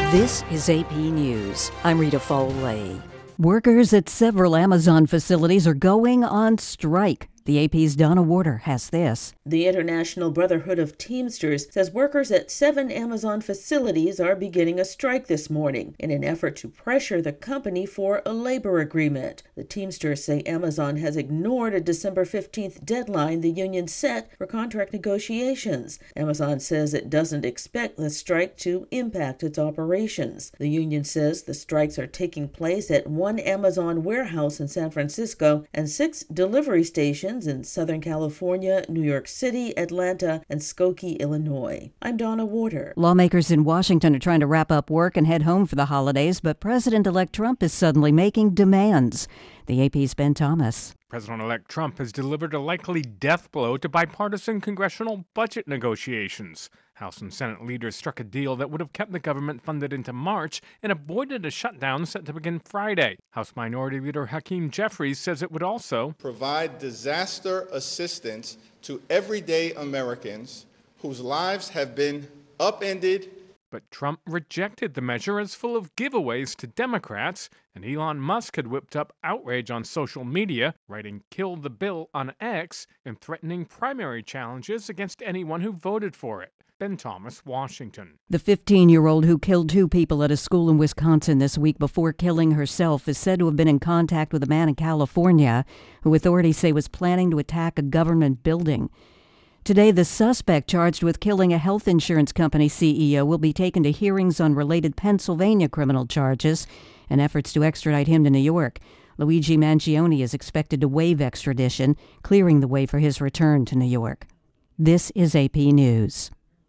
This is AP News. I'm Rita Foley. Workers at several Amazon facilities are going on strike. The AP's Donna Warder has this. The International Brotherhood of Teamsters says workers at 7 Amazon facilities are beginning a strike this morning in an effort to pressure the company for a labor agreement. The Teamsters say Amazon has ignored a December 15th deadline the union set for contract negotiations. Amazon says it doesn't expect the strike to impact its operations. The union says the strikes are taking place at one Amazon warehouse in San Francisco and 6 delivery stations in Southern California, New York City, Atlanta, and Skokie, Illinois. I'm Donna Warder. Lawmakers in Washington are trying to wrap up work and head home for the holidays, but President-elect Trump is suddenly making demands. The AP's Ben Thomas. President-elect Trump has delivered a likely death blow to bipartisan congressional budget negotiations. House and Senate leaders struck a deal that would have kept the government funded into March and avoided a shutdown set to begin Friday. House Minority Leader Hakeem Jeffries says it would also provide disaster assistance to everyday Americans whose lives have been upended. But Trump rejected the measure as full of giveaways to Democrats, and Elon Musk had whipped up outrage on social media, writing "Kill the bill" on X and threatening primary challenges against anyone who voted for it. Ben Thomas, Washington. The 15-year-old who killed 2 people at a school in Wisconsin this week before killing herself is said to have been in contact with a man in California who authorities say was planning to attack a government building. Today, the suspect charged with killing a health insurance company CEO will be taken to hearings on related Pennsylvania criminal charges and efforts to extradite him to New York. Luigi Mangione is expected to waive extradition, clearing the way for his return to New York. This is AP News.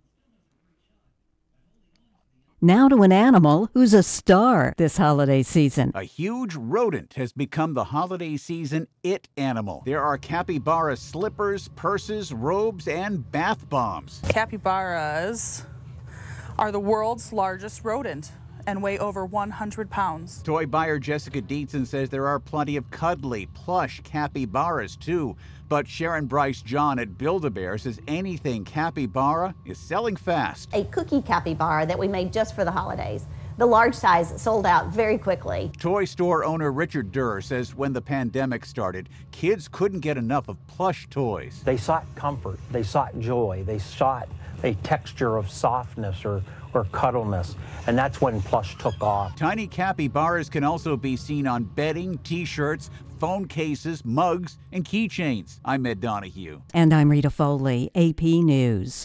Now to an animal who's a star this holiday season. A huge rodent has become the holiday season it animal. There are capybara slippers, purses, robes, and bath bombs. Capybaras are the world's largest rodent and weigh over 100 pounds. Toy buyer Jessica Dietzen says there are plenty of cuddly, plush capybaras, too. But Sharon Bryce John at Build-A-Bear says anything capybara is selling fast. A cookie capybara that we made just for the holidays. The large size sold out very quickly. Toy store owner Richard Durr says when the pandemic started, kids couldn't get enough of plush toys. They sought comfort, they sought joy, they sought a texture of softness or cuddleness, and that's when plush took off. Tiny capybaras can also be seen on bedding, t-shirts, phone cases, mugs, and keychains. I'm Ed Donahue. And I'm Rita Foley, AP News.